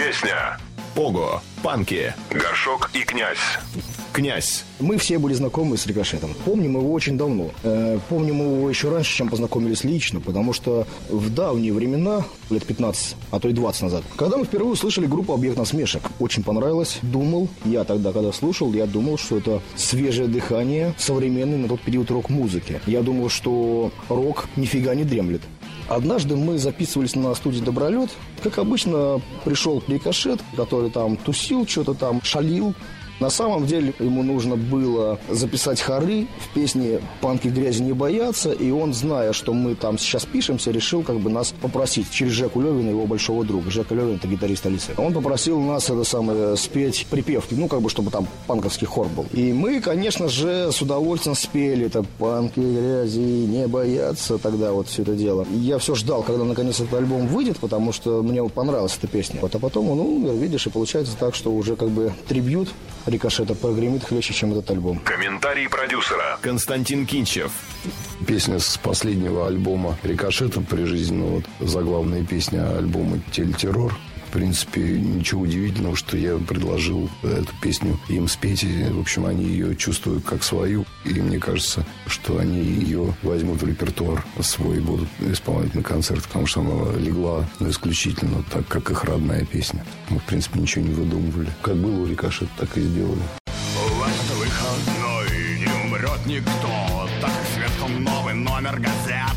Песня. Пого, Панки, Горшок и Князь. Князь. Мы все были знакомы с Рикошетом. Помним его очень давно. Помним его еще раньше, чем познакомились лично, потому что в давние времена, лет 15, а то и 20 назад, когда мы впервые услышали группу «Объект насмешек», очень понравилось. Я тогда, когда слушал, я думал, что это свежее дыхание современной на тот период рок-музыки. Я думал, что рок нифига не дремлет. Однажды мы записывались на студии «Добролет». Как обычно, пришел Рикошет, который там тусил, что-то там шалил. На самом деле ему нужно было записать хоры в песне «Панки грязи не боятся», и он, зная, что мы там сейчас пишемся, решил как бы нас попросить через Жеку Левина, его большого друга. Жека Левин – это гитарист Алисы. Он попросил нас спеть припевки, чтобы там панковский хор был. И мы, конечно же, с удовольствием спели это «Панки грязи не боятся», тогда вот все это дело. Я все ждал, когда наконец этот альбом выйдет, потому что мне понравилась эта песня. Вот, а потом он умер, видишь, и получается так, что уже как бы трибьют Рикошета прогремит хлеще, чем этот альбом. Комментарий продюсера. Константин Кинчев. Песня с последнего альбома Рикошета при жизни, заглавная песня альбома «Телетеррор». В принципе, ничего удивительного, что я предложил эту песню им спеть. И, в общем, они ее чувствуют как свою. И мне кажется, что они ее возьмут в репертуар свой и будут исполнять на концерт, потому что она легла исключительно так, как их родная песня. Мы, в принципе, ничего не выдумывали. Как было у Рикошета, так и сделали. В этот выходной не умрет никто, так как сверху новый номер газет.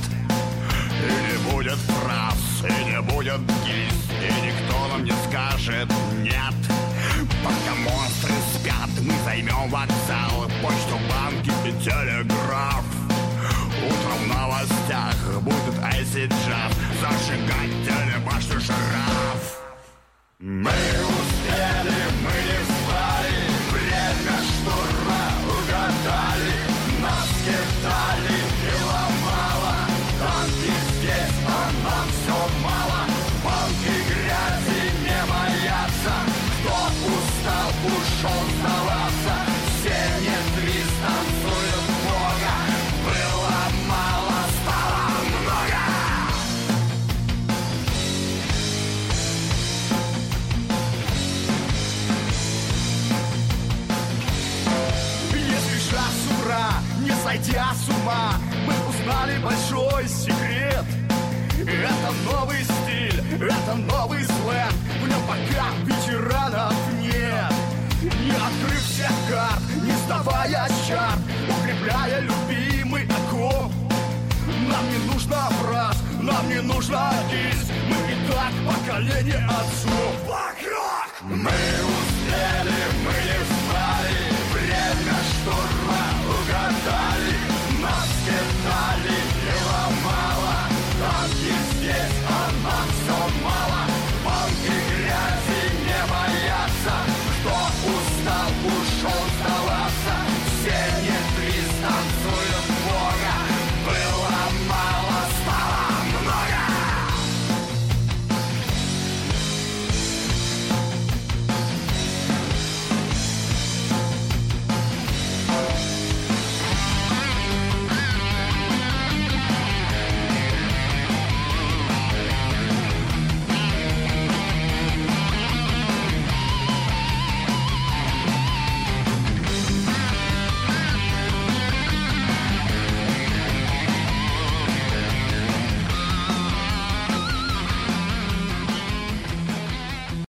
И не будет фраз, и не будет гильз, и никто нам не скажет «нет». Пока монстры спят, мы займем вокзал, почту, банки и телеграф. Утром в новостях будет acid jazz, зажигать телебашню жираф. Мы успели, мы не встали, время штурма угадали, нас кидали и ломало. Танки здесь, а нам все мало. Панки грязи не боятся. Кто устал, ушел сдаваться. Все не твист, танцуют Бога. Было мало, стало много. Если шаг с утра, не сойдя с ума, мы узнали большой секрет. Это новый стиль, это новый сленг. В нем пока ветеранов нет. Не открыв всех карт, не сдавая чарт, укрепляя любимый окоп. Нам не нужно фраз, нам не нужно гильз. Мы и так поколение отцов.